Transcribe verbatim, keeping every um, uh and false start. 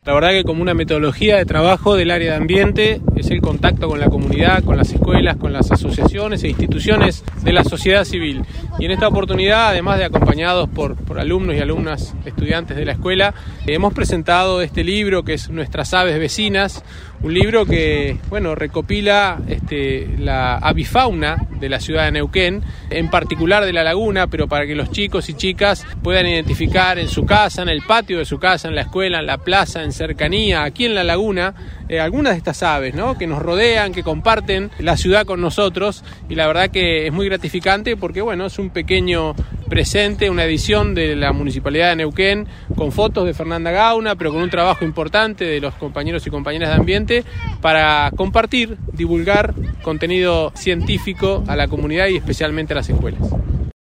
La verdad que como una metodología de trabajo del área de ambiente es el contacto con la comunidad, con las escuelas, con las asociaciones e instituciones de la sociedad civil. Y en esta oportunidad, además de acompañados por, por alumnos y alumnas estudiantes de la escuela, hemos presentado este libro que es Nuestras Aves Vecinas, un libro que, bueno, recopila este, la avifauna de la ciudad de Neuquén, en particular de la laguna, pero para que los chicos y chicas puedan identificar en su casa, en el patio de su casa, en la escuela, en la plaza, en cercanía, aquí en la laguna, eh, algunas de estas aves, ¿no?, que nos rodean, que comparten la ciudad con nosotros, y la verdad que es muy gratificante porque, bueno, es un pequeño presente, una edición de la Municipalidad de Neuquén con fotos de Fernanda Gauna, pero con un trabajo importante de los compañeros y compañeras de ambiente para compartir, divulgar contenido científico a la comunidad y especialmente a las escuelas.